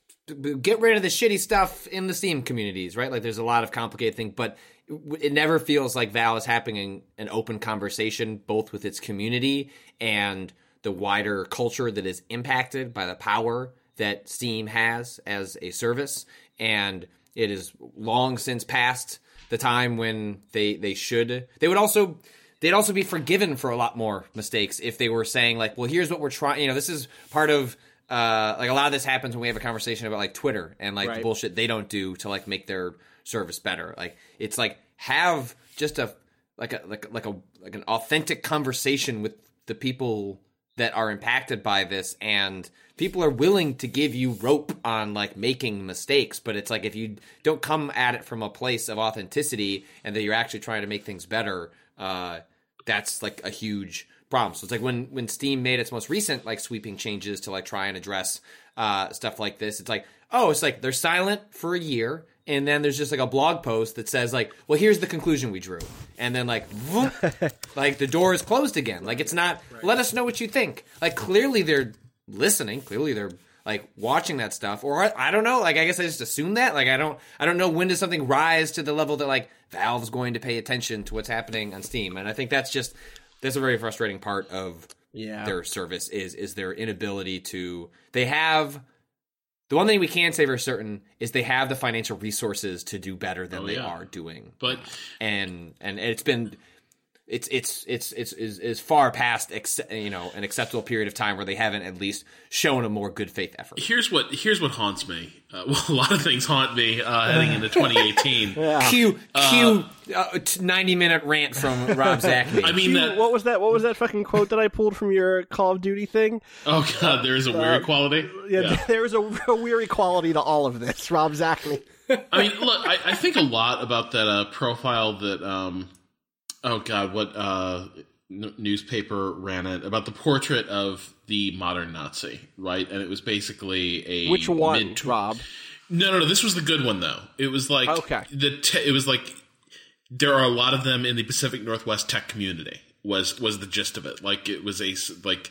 get rid of the shitty stuff in the Steam communities, right? Like there's a lot of complicated things, but it never feels like Valve is having an open conversation both with its community and the wider culture that is impacted by the power that Steam has as a service. And it is long since past the time when they, they should, they would also, they'd also be forgiven for a lot more mistakes if they were saying like, well, here's what we're trying, you know, this is part of, uh, like a lot of this happens when we have a conversation about like Twitter and like right. the bullshit they don't do to like make their service better. Like it's like have just a like a like like a like an authentic conversation with the people that are impacted by this, and people are willing to give you rope on like making mistakes. But it's like if you don't come at it from a place of authenticity and that you're actually trying to make things better, uh, that's like a huge problem. So it's like when when Steam made its most recent like sweeping changes to like try and address uh, stuff like this, it's like oh, it's like they're silent for a year. And then there's just like a blog post that says like, well, here's the conclusion we drew. And then like, whoop, like the door is closed again. Like it's not, right. Let us know what you think. Like clearly they're listening. Clearly they're like watching that stuff. Or I, I don't know. Like I guess I just assume that. Like I don't, I don't know when does something rise to the level that like Valve's going to pay attention to what's happening on Steam. And I think that's just, that's a very frustrating part of yeah. their service is, is their inability to, they have... The one thing we can say for certain is they have the financial resources to do better than oh, they yeah. are doing. But and and it's been it's it's it's it's is is far past ex- you know an acceptable period of time where they haven't at least shown a more good faith effort. Here's what here's what haunts me. Uh, well, a lot of things haunt me uh, heading into twenty eighteen. yeah. Cue cue uh, ninety minute rant from Rob Zachney. I mean, that, what was that? What was that fucking quote that I pulled from your Call of Duty thing? Oh god, there is a weary uh, quality. Yeah, yeah. there is a, a weary quality to all of this. Rob Zachney. I mean, look, I, I think a lot about that uh, profile that. Um, oh god, what uh, n- newspaper ran it about the portrait of the modern Nazi, right? And it was basically a which one, mid- Rob? No, no, no. This was the good one though. It was like okay. The te- it was like there are a lot of them in the Pacific Northwest tech community. Was was the gist of it? Like it was a like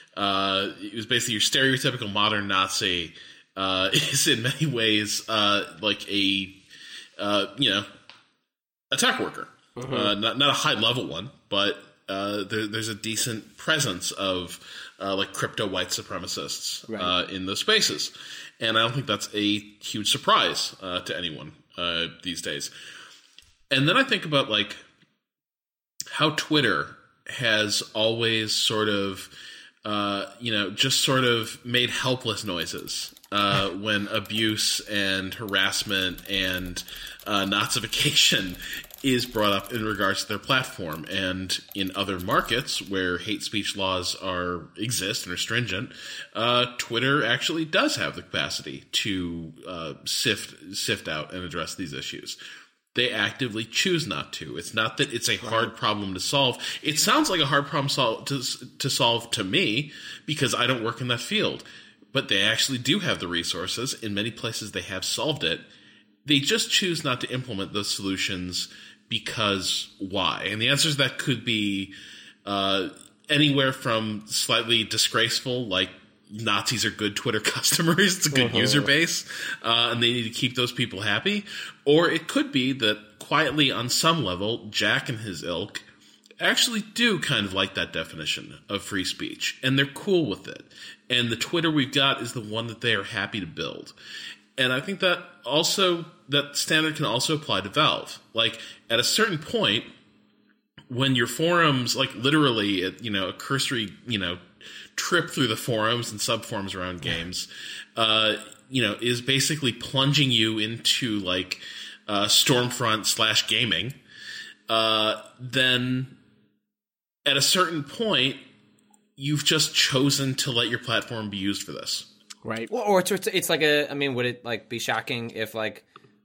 uh, it was basically your stereotypical modern Nazi. Uh, is in many ways uh, like a uh, you know a tech worker. Mm-hmm. Uh, not not a high level one, but uh, there, there's a decent presence of uh, like crypto white supremacists right. uh, in those spaces, and I don't think that's a huge surprise uh, to anyone uh, these days. And then I think about like how Twitter has always sort of, uh, you know, just sort of made helpless noises uh, when abuse and harassment and uh, Nazification is brought up in regards to their platform. And in other markets where hate speech laws are exist and are stringent, uh, Twitter actually does have the capacity to uh, sift sift out and address these issues. They actively choose not to. It's not that it's a hard problem to solve. It sounds like a hard problem sol- to, to solve to me because I don't work in that field. But they actually do have the resources. In many places, they have solved it. They just choose not to implement those solutions because why? And the answers to that could be uh, anywhere from slightly disgraceful, like Nazis are good Twitter customers. It's a good uh-huh. user base, uh, and they need to keep those people happy. Or it could be that quietly on some level, Jack and his ilk actually do kind of like that definition of free speech, and they're cool with it. And the Twitter we've got is the one that they are happy to build. And I think that also, that standard can also apply to Valve. Like, at a certain point, when your forums, like literally, you know, a cursory, you know, trip through the forums and subforums around games, uh, you know, is basically plunging you into like uh, Stormfront slash gaming, uh, then at a certain point, you've just chosen to let your platform be used for this. Right. Well, or it's, it's like a, I mean, would it like be shocking if like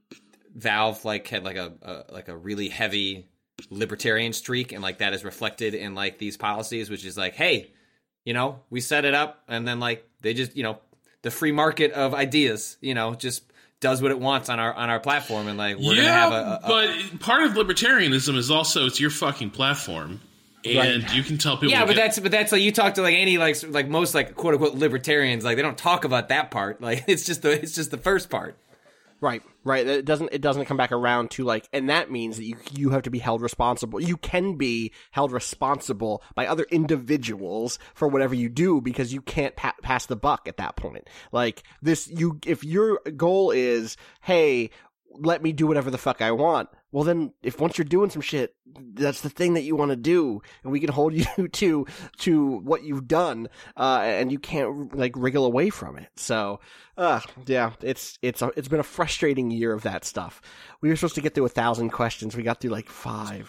Valve like had like a, a like a really heavy libertarian streak and like that is reflected in like these policies, which is like, hey, you know, we set it up and then like they just, you know, the free market of ideas, you know, just does what it wants on our on our platform, and like we're yeah, gonna have a, a, a but part of libertarianism is also it's your fucking platform. And right. you can tell people. Yeah, but get, that's but that's like you talk to like any like like most like quote unquote libertarians, like they don't talk about that part. Like it's just the it's just the first part. Right, right. It doesn't it doesn't come back around to like, and that means that you you have to be held responsible. You can be held responsible by other individuals for whatever you do because you can't pa- pass the buck at that point. Like this, you if your goal is, hey, let me do whatever the fuck I want. Well, then, if once you're doing some shit, that's the thing that you want to do, and we can hold you to to what you've done, uh, and you can't like wriggle away from it. So, uh, yeah, it's it's a, it's been a frustrating year of that stuff. We were supposed to get through a thousand questions. We got through like five.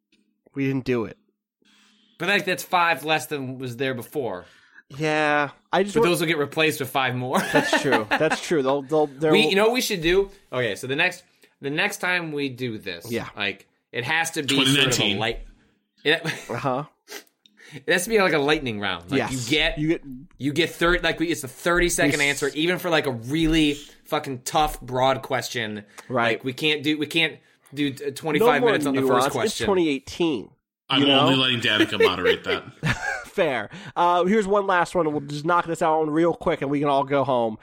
We didn't do it. But like that's five less than was there before. Yeah, I just. But want... those will get replaced with five more. That's true. That's true. They'll they'll. We, you know what we should do? Okay, so the next. The next time we do this, yeah. like it has to be sort of a light. It, uh-huh. It has to be like a lightning round. Like yes. you get, you get, you get thirty. Like it's a thirty second we, answer, even for like a really fucking tough, broad question. Right. Like we can't do. We can't do twenty five no minutes on nuance. The first question. It's twenty eighteen. I'm know? only letting Danica moderate that. Fair. Uh, here's one last one. We'll just knock this out real quick, and we can all go home.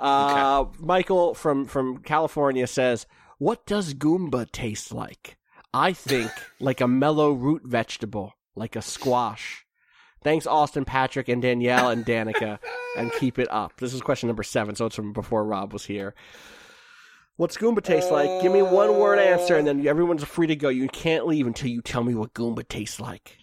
Uh, okay. Michael from from California says, "What does Goomba taste like? I think like a mellow root vegetable, like a squash." Thanks, Austin, Patrick, and Danielle, and Danica, and keep it up. This is question number seven, so it's from before Rob was here. What's Goomba taste like? Give me one word answer, and then everyone's free to go. You can't leave until you tell me what Goomba tastes like.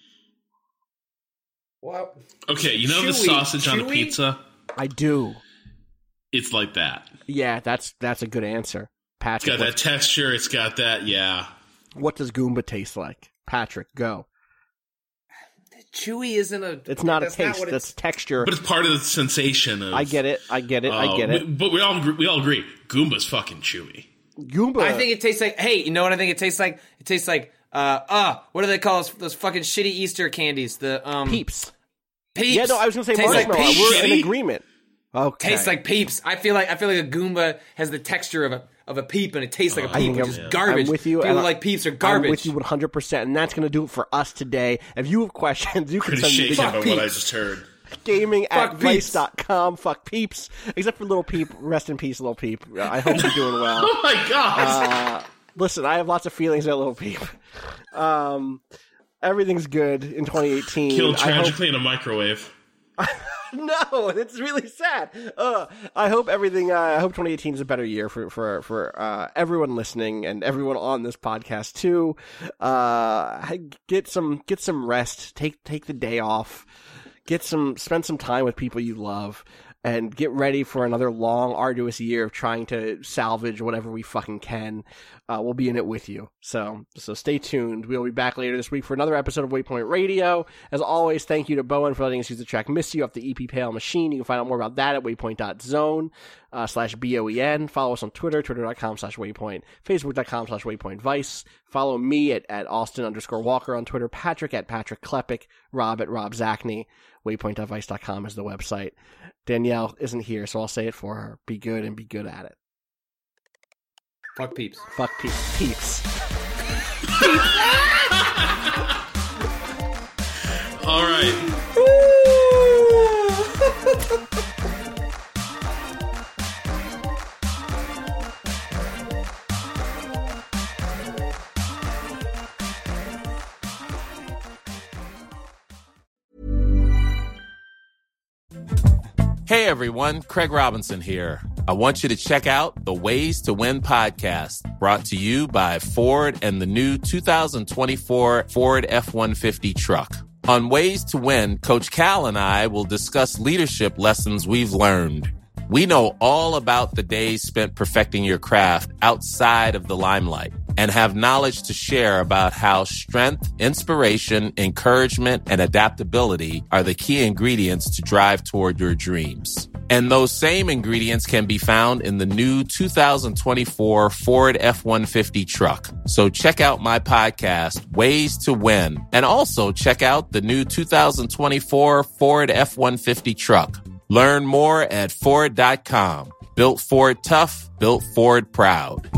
What? Okay, you know chewy, the sausage chewy? on a pizza? I do. It's like that. Yeah, that's that's a good answer. Patrick, it's got that texture. It's got that, yeah. What does Goomba taste like? Patrick, go. Chewy isn't a... It's not that's a taste. Not that's texture. But it's part of the sensation of... I get it. I get it. Uh, I get it. But we all we all agree. Goomba's fucking chewy. Goomba... I think it tastes like... Hey, you know what I think it tastes like? It tastes like... Uh, uh, what do they call those, those fucking shitty Easter candies? The, um... Peeps. Peeps. Yeah, no, I was going to say tastes marshmallow. Like We're Shitty? in agreement. Okay. Tastes like Peeps. I feel like I feel like a Goomba has the texture of a of a peep, and it tastes like a peep, which is garbage. I'm with you. People and like Peeps are garbage. I'm with you one hundred percent, and that's going to do it for us today. If you have questions, you can Pretty send me shaken to by what I just heard. Gaming Fuck at vice dot com. Fuck Peeps. Except for Little Peep. Rest in peace, Little Peep. I hope you're doing well. Oh my god! Uh, Listen, I have lots of feelings at Little Peep. Um, everything's good in twenty eighteen. Killed tragically hope... in a microwave. No, it's really sad. Uh, I hope everything. Uh, I hope twenty eighteen is a better year for for for uh, everyone listening and everyone on this podcast too. Uh, get some get some rest. Take take the day off. Get some spend some time with people you love. And get ready for another long, arduous year of trying to salvage whatever we fucking can. Uh, we'll be in it with you. So, so stay tuned. We'll be back later this week for another episode of Waypoint Radio. As always, thank you to Bowen for letting us use the track Miss You off the E P Pale Machine. You can find out more about that at waypoint.zone uh, slash B O E N. Follow us on Twitter, twitter.com slash waypoint, facebook.com slash waypoint vice. Follow me at, at Austin underscore Walker on Twitter, Patrick at Patrick Klepek, Rob at Rob Zachney. waypoint dot vice dot com is the website. Danielle isn't here, so I'll say it for her. Be good and be good at it. Fuck peeps. Fuck peeps. Peeps. All right. Hey everyone, Craig Robinson here. I want you to check out the Ways to Win podcast, brought to you by Ford and the new two thousand twenty-four Ford F one fifty truck. On Ways to Win, Coach Cal and I will discuss leadership lessons we've learned. We know all about the days spent perfecting your craft outside of the limelight and have knowledge to share about how strength, inspiration, encouragement, and adaptability are the key ingredients to drive toward your dreams. And those same ingredients can be found in the new two thousand twenty-four Ford F one fifty truck. So check out my podcast, Ways to Win, and also check out the new two thousand twenty-four Ford F one fifty truck. Learn more at Ford dot com. Built Ford tough, built Ford proud.